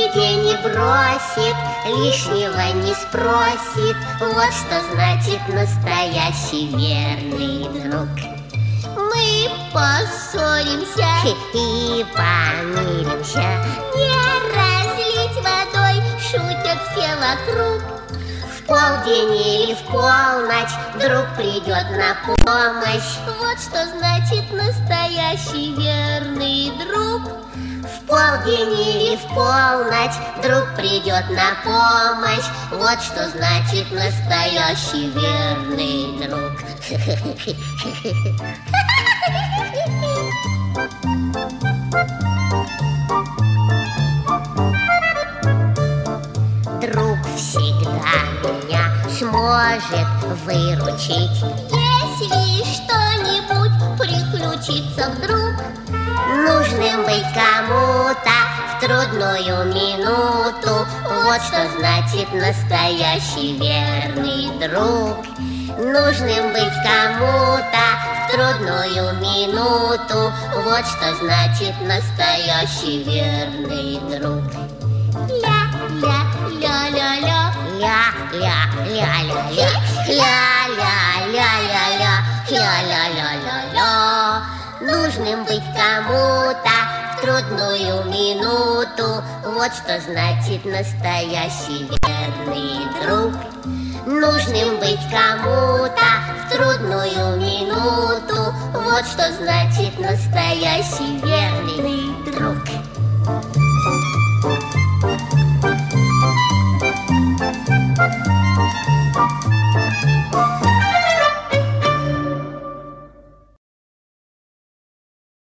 беде не бросит, лишнего не спросит. Вот что значит настоящий верный друг. Мы поссоримся и помиримся, не разлить водой, шутят все вокруг. в полдень или в полночь друг придет на помощь. Вот что значит настоящий верный друг. В полдень или в полночь друг придет на помощь. Вот что значит настоящий верный друг. Друг всегда меня сможет выручить, если что-нибудь приключится вдруг. нужным быть кому-то в трудную минуту. Вот что значит настоящий верный друг. Нужным быть кому-то в трудную минуту. Вот что значит настоящий верный друг. Ля-ля-ля-ля-ля, Ля-ля-ля-ля-ля, ля-ля-ля-ля-ля, ля-ля-ля-ля-ля. Нужным быть кому-то в трудную минуту. Вот что значит настоящий верный друг. Нужным быть кому-то в трудную минуту. Вот что значит настоящий верный друг.